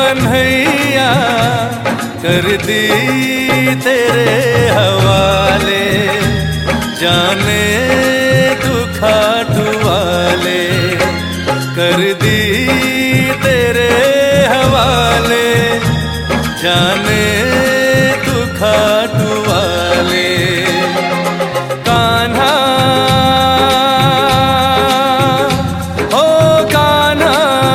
कन्हैया कर दी तेरे हवाले, जाने तू खाटू वाले कर दी तेरे हवाले, जाने तू खाटू वाले। कान्हा हो कान्हा,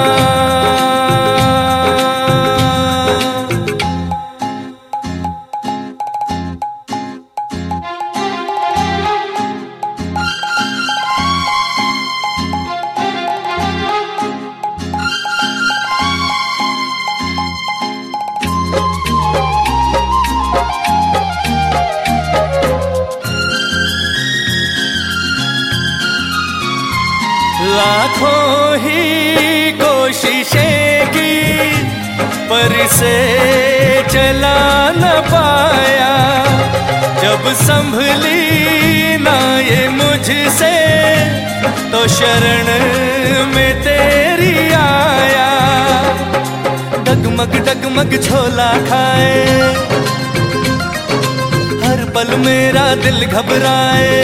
लाखों ही कोशिशें की पर से चला न पाया, जब संभली ना ये मुझसे तो शरण में तेरी आया। डगमग डगमग झोला खाए, हर पल मेरा दिल घबराए।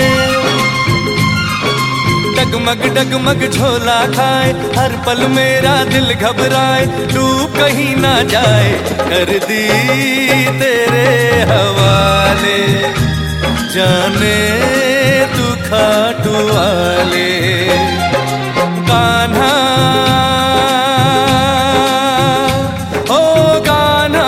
डगमग डगमग झोला खाए, हर पल मेरा दिल घबराए। डूब कहीं ना जाए कर दी तेरे हवाले, जाने तू खाटू वाले। कान्हा ओ कान्हा,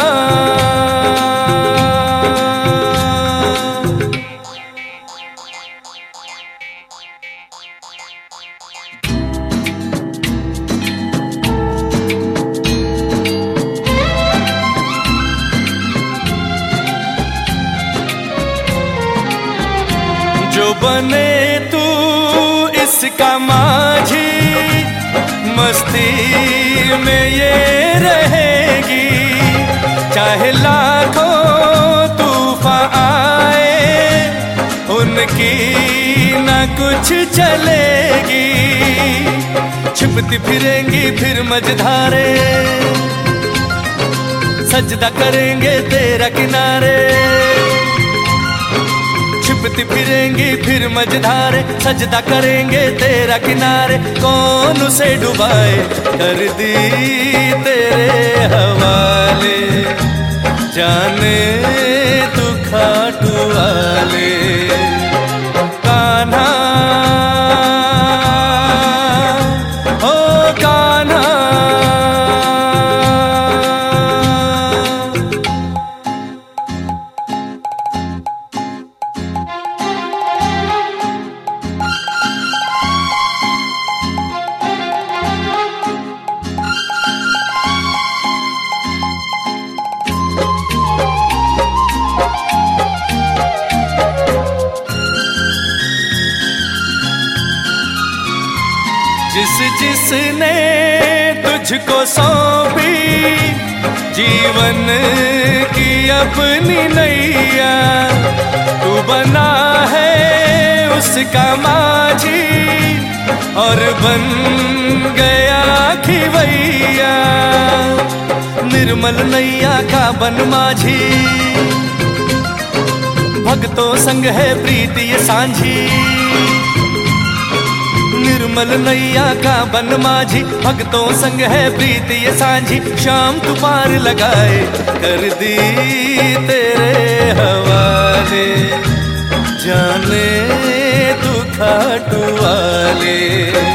जो बने तू इसका माझी, मस्ती में ये रहेगी। चाहे लाखों तूफान आए, उनकी न कुछ चलेगी। छिपती फिरेंगी फिर मझधारे, सजदा करेंगे तेरा किनारे। छिपती फिरेंगी फिर मझधारे, सजदा करेंगे तेरा किनारे। कौन उसे डुबाए कर दी तेरे हवाले, जाने तू खाटू वाले। कान्हा ओ कान्हा, जिस जिसने तुझको सौंपी जीवन की अपनी नैया, तू बना है उसका माझी और बन गया खिवैया। निर्मल नैया का बन माझी, भक्तों संग है प्रीति ये सांझी। निर्मल नैया का बन माझी, भक्तों संग है प्रीति ये सांझी। शाम तू पार लगाए कर दी तेरे हवाले, जाने तू खाटू वाले।